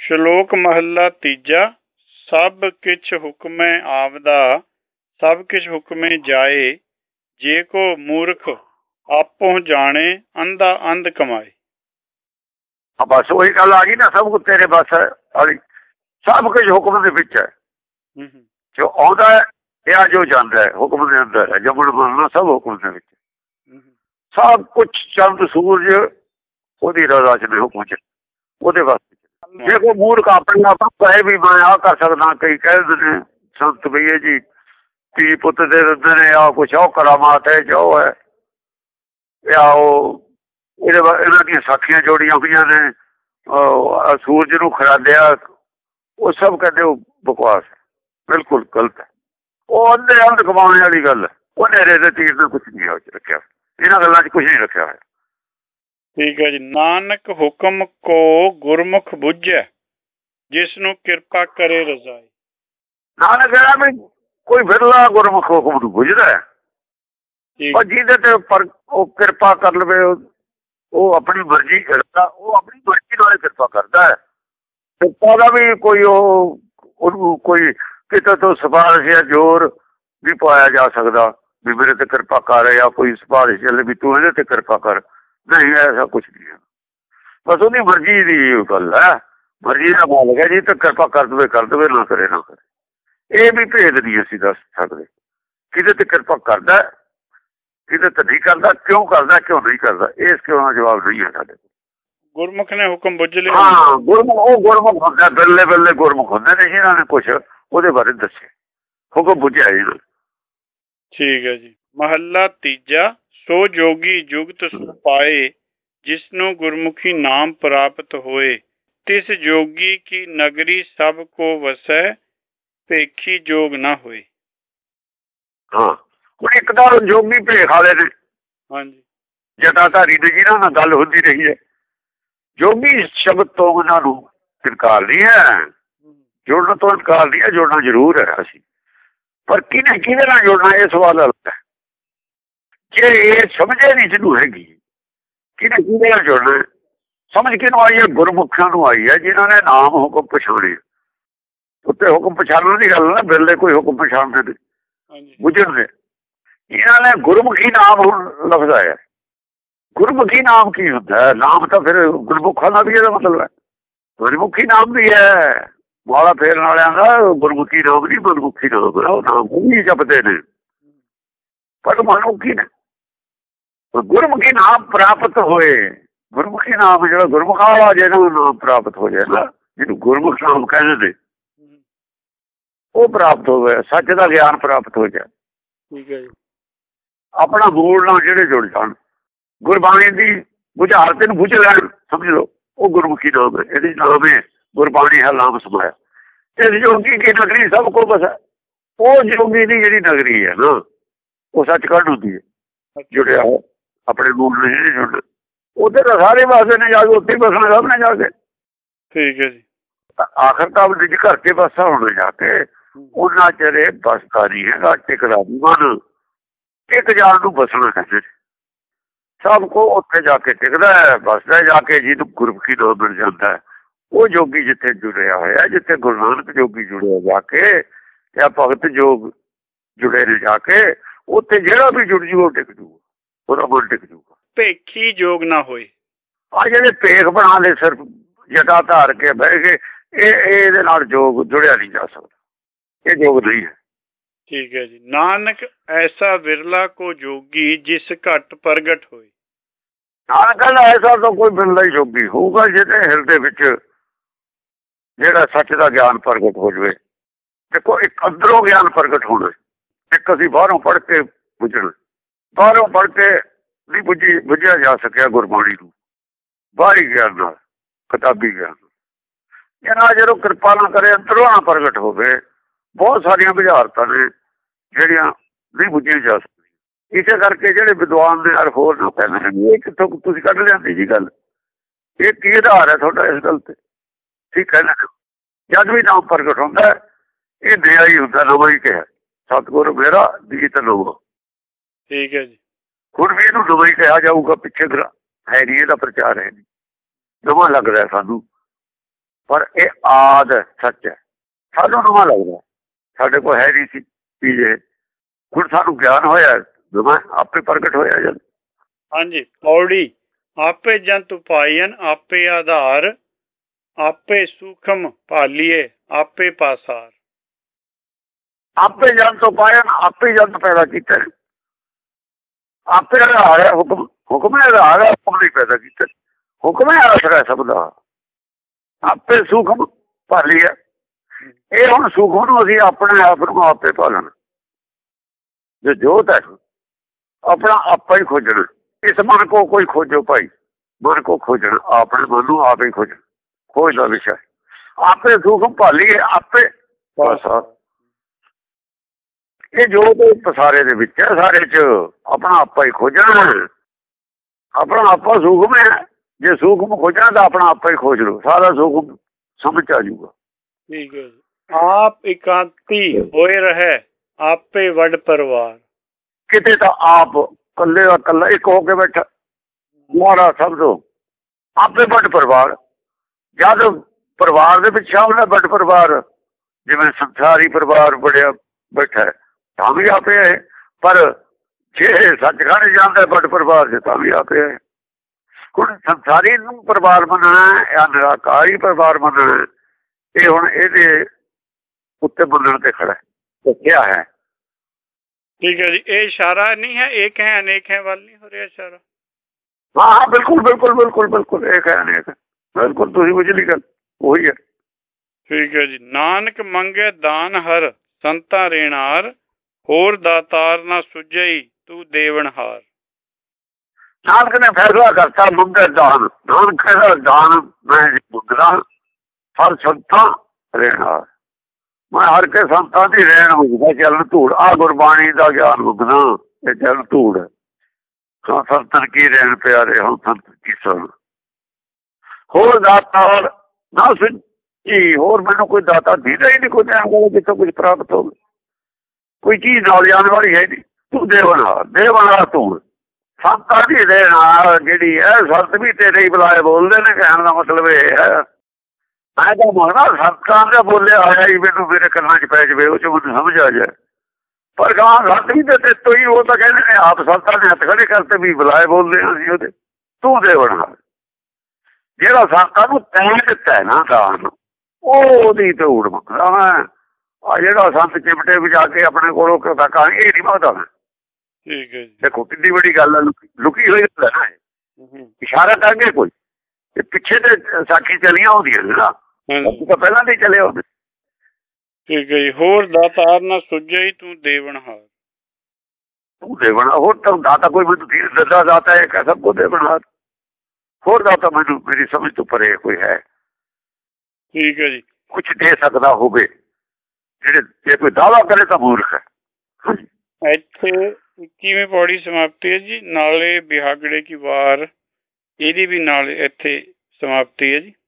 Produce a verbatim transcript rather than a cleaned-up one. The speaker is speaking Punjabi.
ਸ਼ਲੋਕ ਮਹੱਲਾ ਤੀਜਾ। ਸਭ ਕਿਛ ਹੁਕਮੈ ਆਵਦਾ, ਸਭ ਕਿਛ ਹੁਕਮੇ ਜਾਏ। ਜੇ ਕੋ ਮੂਰਖ ਆਪੋ ਜਾਣੇ, ਅੰਧਾ ਅੰਧ ਕਮਾਏ। ਬਸ ਉਹੀ ਗੱਲ ਆ ਗਈ ਨਾ, ਸਭ ਕੁਝ ਤੇਰੇ ਬਸ ਵਾਲੀ, ਸਭ ਕੁਝ ਹੁਕਮ ਦੇ ਵਿੱਚ ਹੈ। ਜੋ ਆਉਂਦਾ ਹੈ ਜਾਂ ਜੋ ਜਾਂਦਾ ਹੈ ਹੁਕਮ ਦੇ ਅੰਦਰ ਹੈ। ਜਮਣ ਮੰਨਣਾ ਸਭ ਹੁਕਮ ਦੇ ਵਿੱਚ, ਸਭ ਕੁਝ ਚੰਦ ਸੂਰਜ ਉਹਦੀ ਰਜ਼ਾ ਚ ਨੇ, ਹੁਕਮ ਚ, ਉਹਦੇ ਵਾਸਤੇ। ਜੇ ਕੋਈ ਮੂਰਖ ਆਪਣੇ ਆਪ ਕਹੇ ਵੀ ਮੈਂ ਆਹ ਕਰ ਸਕਦਾ, ਕਈ ਕਹਿ ਦਿੰਦੇ ਨੇ ਸੰਤ ਵੀ ਇਹ ਜੀ ਧੀ ਪੁੱਤ ਦੇ ਦਿੰਦੇ ਨੇ, ਆਹ ਕੁਛ ਉਹ ਕਰਾਮਾਤ ਹੈ ਜੋ ਹੈ, ਜਾਂ ਉਹ ਇਹਦੇ ਇਹਨਾਂ ਦੀਆਂ ਸਾਖੀਆਂ ਜੋੜੀਆਂ ਹੋਈਆਂ ਨੇ, ਸੂਰਜ ਨੂੰ ਖਰਾਦਿਆ, ਉਹ ਸਭ ਕਹਿੰਦੇ ਉਹ ਬਕਵਾਸ ਹੈ, ਬਿਲਕੁਲ ਗਲਤ ਹੈ। ਉਹ ਅੰਧੇ ਅੰਧ ਕਮਾਉਣ ਵਾਲੀ ਗੱਲ ਹੈ। ਉਹ ਨੇਰੇ ਦੇ ਤੀਰ ਦਾ ਕੁਛ ਨਹੀਂ ਰੱਖਿਆ, ਇਹਨਾਂ ਗੱਲਾਂ ਚ ਕੁਛ ਨਹੀਂ ਰੱਖਿਆ ਹੋਇਆ। ਠੀਕ ਹੈ ਜੀ। ਨਾਨਕ ਹੁਕਮ ਕੋ ਗੁਰਮੁਖ ਬੁੱਝੈ, ਜਿਸ ਨੂੰ ਕਿਰਪਾ ਕਰੇ ਰਜ਼ਾਈ। ਨਾਨਕ ਕਹਿੰਦਾ ਵੀ ਕੋਈ ਵਿਰਲਾ ਗੁਰਮੁਖ ਹੁਕਮ ਨੂੰ ਬੁੱਝਦਾ ਹੈ, ਪਰ ਜਿਹਦੇ ਤੇ ਪਰ ਉਹ ਕਿਰਪਾ ਕਰ ਲਵੇ, ਉਹ ਆਪਣੀ ਮਰਜ਼ੀ ਕਰਦਾ, ਉਹ ਆਪਣੀ ਮਰਜ਼ੀ ਨਾਲ ਕਿਰਪਾ ਕਰਦਾ ਹੈ। ਕਿਰਪਾ ਦਾ ਵੀ ਕੋਈ ਉਹ ਉਹਨੂੰ ਕੋਈ ਕਿਤੇ ਤੋਂ ਸਿਫਾਰਿਸ਼ ਜਾਂ ਜ਼ੋਰ ਨਹੀਂ ਪਾਇਆ ਜਾ ਸਕਦਾ ਵੀ ਮੇਰੇ ਤੇ ਕਿਰਪਾ ਕਰ, ਜਾਂ ਕੋਈ ਸਿਫਾਰਿਸ਼ ਚੱਲੇ ਵੀ ਤੂੰ ਇਹਦੇ ਤੇ ਕਿਰਪਾ ਕਰ, ਨਹੀਂ, ਐਸਾ ਕੁਛ ਨਹੀਂ ਹੈ। ਬਸ ਉਹਦੀ ਮਰਜ਼ੀ ਦੀ ਗੱਲ ਹੈ, ਮਰਜ਼ੀ ਦਾ ਮਾਲਕ ਹੈ। ਜੀ ਤਾਂ ਕਿਰਪਾ ਕਰ ਦੇਵੇ ਕਰ ਦੇਵੇ, ਨਾ ਕਰੇ ਨਾ ਕਰੇ। ਇਹ ਵੀ ਭੇਦ ਨਹੀਂ ਅਸੀਂ ਦੱਸ ਸਕਦੇ, ਕਿਹਦੇ ਤੇ ਕਿਰਪਾ ਕਰਦਾ, ਕਿਹਦੇ ਤੇ ਨਹੀਂ ਕਰਦਾ, ਕਿਉਂ ਕਰਦਾ ਕਿਉਂ ਨਹੀਂ ਕਰਦਾ, ਇਸ ਕਿਉਂ ਦਾ ਜਵਾਬ ਨਹੀਂ ਹੈ ਸਾਡੇ ਕੋਲ। ਗੁਰਮੁਖ ਨੇ ਹੁਕਮ ਬੁੱਝ ਲਿਆ। ਹਾਂ, ਗੁਰਮੁਖ ਉਹ ਗੁਰਮੁਖ ਹੁੰਦਾ, ਬੱਲੇ ਬੱਲੇ ਗੁਰਮੁਖ ਹੁੰਦੇ ਨੇ ਜਿਹਨਾਂ ਨੇ ਕੁਛ ਉਹਦੇ ਬਾਰੇ ਦੱਸੇ, ਹੁਕਮ ਬੁੱਝਿਆ ਜੀ। ਠੀਕ ਹੈ ਜੀ। ਮਹੱਲਾ ਤੀਜਾ। ਸੋ ਜੋਗੀ ਜੁਗਤ ਸੁ ਪਾਏ, ਜਿਸਨੂੰ ਗੁਰਮੁਖੀ ਨਾਮ ਪ੍ਰਾਪਤ ਹੋਏ। ਤਿਸ ਜੋਗੀ ਕੀ ਨਗਰੀ ਸਭ ਕੋ ਵਸੈ, ਭੇਖੀ ਜੋਗ ਨਾ ਹੋਏ। ਹਾਂ, ਹੁਣ ਇੱਕ ਤਾਂ ਜੋਗੀ ਭੇਖ ਵਾਲੇ ਨੇ, ਹਾਂਜੀ, ਜਟਾਧਾਰੀ ਨੇ, ਜਿਹਨਾਂ ਨਾਲ ਗੱਲ ਹੁੰਦੀ ਰਹੀ ਹੈ। ਜੋਗੀ ਸ਼ਬਦ ਤੋਂ ਉਹਨਾਂ ਨੂੰ ਇਨਕਾਰ ਨਹੀਂ ਹੈ, ਜੁੜਨ ਤੋਂ ਇਨਕਾਰ ਨਹੀਂ ਹੈ, ਜੁੜਨਾ ਜ਼ਰੂਰ ਹੈ ਅਸੀਂ, ਪਰ ਕਿਹਨੇ ਕਿਹਦੇ ਨਾਲ ਜੁੜਨਾ ਇਹ ਸਵਾਲ ਹੈ। ਜੇ ਇਹ ਸਮਝੇ ਨਹੀਂ ਜਿਹਨੂੰ ਹੈਗੀ, ਕਿਹਨੇ ਕਿਹਦੇ ਨਾਲ ਜੁੜਨਾ, ਸਮਝ ਕਿਹਨੂੰ ਆਈ ਹੈ? ਗੁਰਮੁਖਾਂ ਨੂੰ ਆਈ ਹੈ, ਜਿਨ੍ਹਾਂ ਨੇ ਨਾਮ ਹੁਕਮ ਪਛਾਣੇ। ਉੱਤੇ ਹੁਕਮ ਪਛਾਣਨ ਦੀ ਗੱਲ ਨਾ, ਬਿਰਲੇ ਕੋਈ ਹੁਕਮ ਪਛਾਣਦੇ ਨੇ, ਬੁੱਝਣ ਦੇ। ਇਹਨਾਂ ਨੇ ਗੁਰਮੁਖੀ ਨਾਮ ਹੁਣ ਲਫ਼ਜ਼ ਆਇਆ। ਗੁਰਮੁਖੀ ਨਾਮ ਕੀ ਹੁੰਦਾ? ਨਾਮ ਤਾਂ ਫਿਰ ਗੁਰਮੁਖਾਂ ਦਾ ਵੀ ਇਹਦਾ ਮਤਲਬ ਹੈ, ਗੁਰਮੁਖੀ ਨਾਮ ਵੀ ਹੈ। ਮਾਲਾ ਫੇਰਨ ਵਾਲਿਆਂ ਦਾ ਗੁਰਮੁਖੀ ਨਾਮ ਨਹੀਂ, ਮਨਮੁਖੀ ਨਾਮ ਹੈ। ਉਹ ਨਾਮ ਵੀ ਜਪਦੇ ਨੇ, ਪਰ ਮਨਮੁਖੀ ਨੇ। ਗੁਰਮੁਖੀ ਨਾਮ ਪ੍ਰਾਪਤ ਹੋਏ, ਗੁਰਮੁਖੀ ਨਾਮ ਜਿਹੜਾ ਗੁਰਮੁਖਾਂ ਵਾਲਾ ਜਿਹਨੂੰ ਨਾਮ ਪ੍ਰਾਪਤ ਹੋ ਜਾਏ ਨਾ, ਜਿਹਨੂੰ ਗੁਰਮੁਖ ਨਾਮ ਕਹਿੰਦੇ ਨੇ, ਉਹ ਪ੍ਰਾਪਤ ਹੋ ਗਿਆ, ਸੱਚ ਦਾ ਗਿਆਨ ਪ੍ਰਾਪਤ ਹੋ ਜਾਏ। ਠੀਕ ਹੈ ਜੀ। ਆਪਣਾ ਮੂਲ ਨਾਲ ਜਿਹੜੇ ਜੁੜ ਜਾਣ, ਗੁਰਬਾਣੀ ਦੀ ਬੁਝਾਰਤ ਨੂੰ ਬੁੱਝ ਲੈਣ, ਸਮਝ ਲਓ, ਉਹ ਗੁਰਮੁਖੀ ਨਾਮ ਹੈ। ਇਹਦੀ ਨਾਮ ਹੈ ਗੁਰਬਾਣੀ ਹੈ, ਨਾਮ ਸਮਾਇਆ। ਇਸ ਜੋਗੀ ਕੀ ਨਗਰੀ ਸਭ ਕੋ ਬਸੈ। ਉਹ ਜੋਗੀ ਦੀ ਜਿਹੜੀ ਨਗਰੀ ਹੈ ਨਾ, ਉਹ ਸੱਚਖੰਡ ਹੁੰਦੀ ਹੈ, ਜੁੜਿਆ ਹੋ ਆਪਣੇ ਮੂਲ ਨਾਲ ਜਿਹੜੇ ਜੁੜਨਾ, ਉੱਥੇ ਤਾਂ ਸਾਰੇ ਵਾਸਤੇ ਨੇ ਜਾ ਕੇ, ਉੱਥੇ ਬਸਣਾ ਸਭ ਨੇ ਜਾ ਕੇ। ਠੀਕ ਹੈ ਜੀ। ਆਖਰ ਤਾਂ ਨਿਜ ਘਰ ਕੇ ਬਸਾ ਹੋਣਾ ਜਾ ਕੇ, ਉਹਨਾਂ ਚਿਰ ਬਸਦਾ ਨਹੀਂ ਹੈਗਾ, ਟਿਕਦਾ ਨਹੀਂ ਮਨ। ਇੱਕ ਜਾਣ ਨੂੰ ਬਸਣਾ ਕਹਿੰਦੇ ਨੇ, ਸਭ ਕੋ ਉੱਥੇ ਜਾ ਕੇ ਟਿਕਦਾ ਹੈ, ਬਸਦਾ ਜਾ ਕੇ। ਜਿਹਨੂੰ ਗੁਰਮੁਖੀ ਨਾਮ ਮਿਲ ਜਾਂਦਾ ਹੈ, ਉਹ ਜੋਗੀ ਜਿੱਥੇ ਜੁੜਿਆ ਹੋਇਆ, ਜਿੱਥੇ ਗੁਰੂ ਨਾਨਕ ਜੋਗੀ ਜੁੜਿਆ ਜਾ ਕੇ, ਜਾਂ ਭਗਤ ਜੋਗ ਜੁੜੇ ਨੇ ਜਾ ਕੇ, ਉੱਥੇ ਜਿਹੜਾ ਵੀ ਜੁੜ ਜੂ ਉਹ ਟਿਕ ਜੂਗਾ, ਉਹਦਾ ਮਨ ਟਿਕ ਜੂਗਾ। ਭੇਖੀ ਜੋਗ ਨਾ ਹੋਏ। ਆ ਜਿਹੜੇ ਭੇਖ ਬਣਾ ਦੇ ਸਿਰਫ ਜਟਾ ਧਾਰ ਕੇ ਬਹਿ ਗਏ, ਇਹ ਇਹਦੇ ਨਾਲ ਜੋਗ ਜੁੜਿਆ ਨਹੀਂ ਜਾ ਸਕਦਾ, ਇਹ ਜੋਗ ਨਹੀਂ ਹੈ। ਠੀਕ ਹੈ ਜੀ। ਨਾਨਕ ਐਸਾ ਵਿਰਲਾ ਕੋ ਜੋਗੀ, ਜਿਸ ਘਟ ਪ੍ਰਗਟ ਹੋਏ। ਨਾਨਕ ਕਹਿੰਦਾ ਐਸਾ ਤਾਂ ਕੋਈ ਬਿਰਲਾ ਹੀ ਜੋਗੀ ਹੋਊਗਾ, ਜਿਹਦੇ ਹਿਰਦੇ ਵਿੱਚ ਜਿਹੜਾ ਸੱਚ ਦਾ ਗਿਆਨ ਪ੍ਰਗਟ ਹੋ ਜਾਵੇ। ਦੇਖੋ, ਇੱਕ ਅੰਦਰੋਂ ਗਿਆਨ ਪ੍ਰਗਟ ਹੋਣਾ, ਇੱਕ ਅਸੀਂ ਬਾਹਰੋਂ ਪੜ੍ਹ ਕੇ ਬੁੱਝਣਾ। ਬਾਹਰੋਂ ਪੜ੍ਹ ਕੇ ਨਹੀਂ ਬੁੱਝੀ ਬੁੱਝਿਆ ਜਾ ਸਕਿਆ ਗੁਰਬਾਣੀ ਨੂੰ, ਬਾਹਰੀ ਗਿਆਨ ਨਾਲ, ਕਿਤਾਬੀ ਗਿਆਨ ਨਾਲ। ਇਹਨਾਂ ਜਦੋਂ ਕਿਰਪਾ ਨਾ ਕਰੇ, ਅੰਦਰੋਂ ਨਾ ਪ੍ਰਗਟ ਹੋਵੇ, ਬਹੁਤ ਸਾਰੀਆਂ ਬੁਝਾਰਤਾਂ ਨੇ ਜਿਹੜੀਆਂ ਨਹੀਂ ਬੁੱਝੀਆਂ ਜਾ ਸਕਦੀਆਂ। ਇਸੇ ਕਰਕੇ ਜਿਹੜੇ ਵਿਦਵਾਨ ਨੇ ਹਰ ਹੋਰ ਨਾ ਕਹਿੰਦੇ ਨੇ, ਇਹ ਕਿੱਥੋਂ ਤੁਸੀਂ ਕੱਢ ਲਿਆਂਦੀ ਜੀ ਗੱਲ, ਇਹ ਕੀ ਆਧਾਰ ਹੈ ਤੁਹਾਡਾ ਇਸ ਗੱਲ ਤੇ? ਠੀਕ ਹੈ ਨਾ, ਜਦ ਵੀ ਨਾਮ ਪ੍ਰਗਟ ਹੁੰਦਾ, ਇਹ ਨਿਆ ਹੀ ਹੁੰਦਾ, ਨਵਾਂ ਹੀ ਕਿਹਾ। ਸਤਿਗੁਰ ਮੇਰਾ ਦੀਤ ਨਵਾਂ। ਠੀਕ ਹੈ ਜੀ। ਹੁਣ ਵੀ ਇਹਨੂੰ ਨਵਾਂ ਹੀ ਕਿਹਾ ਜਾਊਗਾ, ਪਿੱਛੇ ਹੈ ਨਹੀਂ, ਇਹਦਾ ਪ੍ਰਚਾਰ ਹੈ ਨਹੀਂ, ਨਵਾਂ ਲੱਗਦਾ ਸਾਨੂੰ। ਪਰ ਇਹ ਆਦ ਸੱਚ ਹੈ। ਸਾਨੂੰ ਨਵਾਂ ਲੱਗਦਾ, ਸਾਡੇ ਕੋਲ ਹੈ ਨਹੀਂ ਸੀ ਚੀਜ਼ ਇਹ। ਹੁਣ ਸਾਨੂੰ ਗਿਆਨ ਹੋਇਆ, ਨਵਾਂ ਆਪੇ ਪ੍ਰਗਟ ਹੋਇਆ ਜਦ। ਹਾਂਜੀ। ਪੌੜੀ ਆਪੇ ਜੰਤ ਉਪਾਇਨ ਆਪੇ ਆਧਾਰ ਆਪੇ ਸੂਖਮ ਭਾਲੀਏ ਆਪੇ ਪਾਸਾਰ। ਆਪੇ ਜੰਤ ਉਪਾਇਨ ਆਪੇ ਜੰਤ ਪੈਦਾ ਕੀਤੇ, ਆਪੇ ਆਧਾਰ ਹੈ ਹੁਕਮ, ਹੁਕਮ ਹੈ ਆਧਾਰ ਹੈ, ਹੁਕਮ ਨਹੀਂ ਪੈਦਾ ਕੀਤੇ, ਹੁਕਮ ਹੈ ਆਸਰਾ ਸਭ ਦਾ। ਆਪੇ ਸੂਖਮ ਭਾਲੀਏ, ਇਹ ਹੁਣ ਸੂਖਮ ਨੂੰ ਅਸੀਂ ਆਪਣੇ ਆਪ ਨੂੰ ਆਪੇ ਭਾਲਣਾ। ਜੋ ਜੋਤ ਹੈ ਆਪਣਾ ਆਪਾ ਹੀ ਖੋਜਣਾ। ਇਸ ਮਨ ਕੋ ਕੋਈ ਖੋਜੋ ਭਾਈ, ਮਨ ਕੋ ਖੋਜਣਾ, ਆਪਣੇ ਮਨ ਨੂੰ ਆਪ ਹੀ ਖੋਜਣਾ, ਖੋਜ ਦਾ ਵਿਸ਼ਾ। ਆਪੇ ਸੂਖਮ ਭਾਲੀਏ ਆਪੇ ਪਾਸਾਰ। ਇਹ ਜੋਤ ਪਸਾਰੇ ਦੇ ਵਿੱਚ ਹੈ, ਸਾਰੇ ਚ ਆਪਣਾ ਆਪਾ ਹੀ ਖੋਜਣਾ। ਆਪਣਾ ਆਪਾ ਸੂਖਮ ਹੈ, ਜੇ ਸੂਖਮ ਖੋਜਣਾ ਤਾਂ ਆਪਣਾ ਆਪਾ ਹੀ ਖੋਜ ਲਓ, ਸਾਰਾ ਸੂਖਮ ਸਮਝ ਆ ਜਾਊਗਾ। ਠੀਕ ਹੈ ਜੀ। ਆਪ ਇਕਾਂਤੀ ਹੋਏ ਰਹੇ ਆਪੇ ਵੱਡ ਪਰਿਵਾਰ। ਕਿਤੇ ਤਾਂ ਆਪ ਕੱਲੇ ਦਾ ਕੱਲਾ ਇੱਕ ਹੋ ਕੇ ਬੈਠਾ, ਮਾਰਾ ਸਭ ਤੋਂ ਆਪੇ ਵੱਡ ਪਰਿਵਾਰ। ਜਦ ਪਰਿਵਾਰ ਦੇ ਵਿੱਚ ਸ਼ਾਮਲ ਵੱਡ ਪਰਿਵਾਰ, ਜਿਵੇਂ ਸੰਸਾਰੀ ਪਰਿਵਾਰ ਬੜਿਆ ਬੈਠਾ ਤਾਂ ਵੀ ਆਪੇ ਹੈ, ਪਰ ਜੇ ਸੱਚਖੰਡ ਜਾਂਦਾ ਵੱਡ ਪਰਿਵਾਰ ਚ ਤਾਂ ਵੀ ਆਪੇ ਹੈ। ਹੁਣ ਸੰਸਾਰੀ ਨੂੰ ਪਰਿਵਾਰ ਮੰਨਣਾ ਜਾਂ ਨਿਰਾਕਾਰੀ ਪਰਿਵਾਰ ਮੰਨਣਾ, ਇਹ ਹੁਣ ਇਹਦੇ ਉੱਤੇ ਮੰਨਣ ਤੇ ਖੜਾ ਕਿਹਾ ਹੈ। ਠੀਕ ਹੈ ਜੀ। ਇਹ ਇਸ਼ਾਰਾ ਨਹੀਂ ਹੈ ਏਕ ਹੈ ਅਨੇਕ ਹੈ ਵੱਲ ਨਹੀਂ ਹੋ ਰਿਹਾ ਇਸ਼ਾਰਾ? ਹਾਂ ਹਾਂ ਬਿਲਕੁਲ ਬਿਲਕੁਲ ਬਿਲਕੁਲ ਬਿਲਕੁਲ ਏਕ ਹੈ ਅਨੇਕ, ਬਿਲਕੁਲ ਤੁਸੀਂ ਬੁਝਲੀ ਗੱਲ ਉਹੀ ਹੈ। ਠੀਕ ਹੈ ਜੀ। ਨਾਨਕ ਮੰਗੇ ਦਾਨ ਹਰ ਸੰਤਾਂ ਰੇਣਾਰ ਹੋਰ ਦਾਤਾਰ ਨਾ ਸੁਝਈ ਤੂੰ ਦੇਵਨਹਾਰ। ਨਾਨਕ ਨੇ ਫੈਸਲਾ ਕਰਤਾ ਮੰਗੇ ਦਾਨ, ਨਾਨਕ ਕਹਿੰਦਾ ਦਾਨ ਮੈਂ ਮੰਗਦਾ ਹਰ ਸੰਤਾਂ ਰੇਣਾਰ, ਮੈਂ ਹਰ ਕੇ ਸੰਤਾਂ ਦੀ ਰੇਣ ਮੰਗਦਾ, ਚੱਲਣ ਧੂੜ। ਆ ਗੁਰਬਾਣੀ ਦਾ ਗਿਆਨ ਮੰਗਦਾ, ਇਹ ਚੱਲਣ ਧੂੜ। ਹਾਂ ਸੰਤਨ ਕੀ ਰੇਣ ਪਿਆਰੇ ਹੁਣ ਸੰਤ ਕੀ ਸੁਣ। ਹੋਰ ਦਾਤਾਰ ਨਾ ਸੁਝੀ, ਹੋਰ ਮੈਨੂੰ ਕੋਈ ਦਾਤਾ ਦੀਦਾ ਹੀ ਨਹੀਂ, ਕੋਈ ਟਾਈਮ ਕੋਲ ਜਿੱਥੋਂ ਕੁਝ ਪ੍ਰਾਪਤ ਹੋਵੇ, ਕੋਈ ਚੀਜ਼ ਨਾਲ ਜਾਣ ਵਾਲੀ ਹੈ ਨਹੀਂ। ਤੂੰ ਦੇਵਨਹਾਰ, ਦੇਵਨਹਾਰ ਤੂੰ ਸੰਤਾਂ ਦੀ ਰੇਣ ਜਿਹੜੀ ਹੈ। ਸੰਤ ਵੀ ਤੇਰੇ ਹੀ ਬੁਲਾਏ ਬੋਲਦੇ ਨੇ, ਕਹਿਣ ਦਾ ਮਤਲਬ ਇਹ ਹੈ। ਮੈਂ ਤਾਂ ਮੰਗਦਾ ਸੰਤਾਂ ਦਾ ਬੋਲਿਆ ਹੋਇਆ ਹੀ ਮੈਨੂੰ ਮੇਰੇ ਕੰਨਾਂ ਚ ਪੈ ਜਾਵੇ, ਉਹ ਚ ਮੈਨੂੰ ਸਮਝ ਆ ਜਾਏ। ਪਰ ਗਾਂ ਸੰਤ ਵੀ ਤੇ ਤੇਤੋਂ ਹੀ, ਉਹ ਤਾਂ ਕਹਿੰਦੇ ਨੇ ਆਪ ਸੰਤਾਂ ਨੇ ਹੱਥ ਖੜੇ ਕਰਤੇ ਵੀ ਬੁਲਾਏ ਬੋਲਦੇ ਹਾਂ ਅਸੀਂ ਉਹਦੇ। ਤੂੰ ਦੇਵਨਹਾਰ, ਜਿਹੜਾ ਸੰਤਾਂ ਨੂੰ ਤੈਂ ਦਿੱਤਾ ਨਾ ਦਾਨ, ਉਹ ਉਹਦੀ ਧੂੜ ਮੰਗਦਾ ਮੈਂ। ਆ ਜਿਹੜਾ ਸੰਤ ਚਿਮਟੇ ਵਜਾ ਕੇ ਆਪਣੇ ਕੋਲੋਂ ਕਹਾਣੀ, ਇਹ ਨਹੀਂ ਮੰਗਦਾ ਮੈਂ। ਠੀਕ ਹੈ ਜੀ। ਦੇਖੋ ਕਿੰਨੀ ਵੱਡੀ ਗੱਲ ਹੈ, ਲੁਕੀ ਹੋਈ ਗੱਲ ਹੈ ਨਾ। ਇਸ਼ਾਰਾ ਕਰਕੇ ਕੋਈ ਪਿੱਛੇ ਤੇ ਸਾਖੀ ਚਲੀਆਂ ਹੁੰਦੀਆਂ ਨੇ ਨਾ, ਤਾਂ ਪਹਿਲਾਂ ਦੇ ਚਲੇ ਆਉਂਦੇ। ਠੀਕ ਹੈ ਜੀ। ਹੋਰ ਦਾਤਾਰ ਨਾ ਸੁਝਈ ਤੂੰ ਦੇਵਨਹਾਰ। ਤੂੰ ਦੇਵਨਾ, ਹੋਰ ਤਾਂ ਦਾਤਾ ਕੋਈ ਮੈਨੂੰ ਦੱਦਾ ਦਾਤਾ ਹੈ, ਸਭ ਕੋ ਦੇਵਨਹਾਰ। ਹੋਰ ਦਾਤਾ ਮੈਨੂੰ ਮੇਰੀ ਸਮਝ ਤੋਂ ਪਰੇ ਕੋਈ ਹੈ? ਠੀਕ ਹੈ ਜੀ। ਕੁਛ ਦੇ ਸਕਦਾ ਹੋਵੇ, ਜਿਹੜੇ ਜੇ ਕੋਈ ਦਾਵਾ ਕਰੇ ਤਾਂ ਮੂਰਖ ਹੈ। ਇੱਥੇ ਇੱਕੀਵੀਂ ਪੌੜੀ ਸਮਾਪਤੀ ਹੈ ਜੀ। ਨਾਲੇ ਬਿਹਾਗੜੇ ਕੀ ਵਾਰ, ਇਹਦੀ ਵੀ ਨਾਲ ਇੱਥੇ ਸਮਾਪਤੀ ਹੈ ਜੀ।